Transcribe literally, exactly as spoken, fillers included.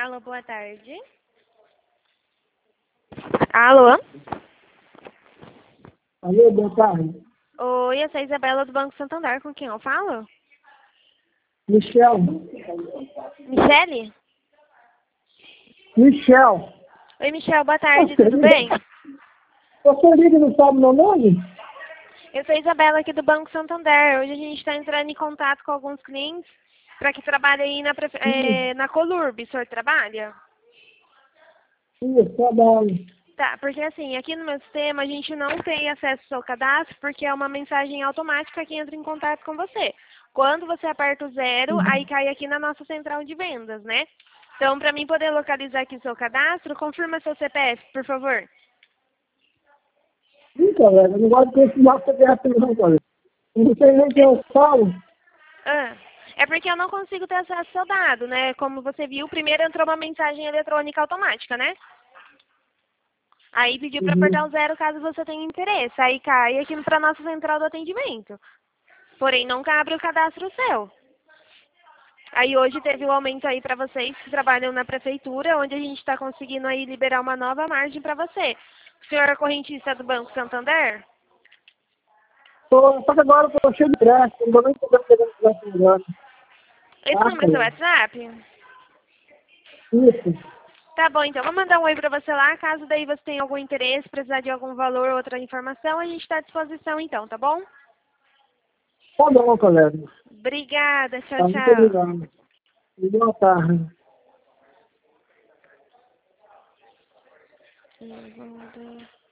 Alô, boa tarde. Alô? Alô, boa tarde. Oi, eu sou a Isabela do Banco Santander. Com quem eu falo? Michel. Michele? Michel. Oi, Michel, boa tarde, tudo bem? Você liga e não sabe meu nome? Eu sou a Isabela aqui do Banco Santander. Hoje a gente está entrando em contato com alguns clientes para que trabalhem aí na, prefe- eh, na Colurb. O senhor trabalha? Sim, eu trabalho. Tá, porque assim, aqui no meu sistema a gente não tem acesso ao seu cadastro porque é uma mensagem automática que entra em contato com você. Quando você aperta o zero, aí cai aqui na nossa central de vendas, né? Então, para mim poder localizar aqui o seu cadastro, confirma seu C P F, por favor. Sim, colega, eu não gosto de ensinar você ganhar não, colega. Eu não sei nem quem eu falo. Ah, é porque eu não consigo ter acesso ao seu dado, né? Como você viu, primeiro entrou uma mensagem eletrônica automática, né? Aí pediu para apertar o Uhum. zero caso você tenha interesse. Aí cai aqui para nossa central do atendimento. Porém, nunca abre o cadastro seu. Aí hoje teve um aumento aí para vocês que trabalham na prefeitura, onde a gente está conseguindo aí liberar uma nova margem para você. O senhor é correntista do Banco Santander? Tô, só que agora eu tô cheio de pressa, não vou nem poder pegar o telefone agora. Esse Tá, número é seu colega? WhatsApp? Isso. Tá bom, então vou mandar um oi para você lá. Caso daí você tenha algum interesse, precisar de algum valor ou outra informação, a gente está à disposição então, tá bom? Tá bom, colega. Obrigada, tchau, Tá, muito tchau. obrigado. E boa tarde. Hum, vamos ver.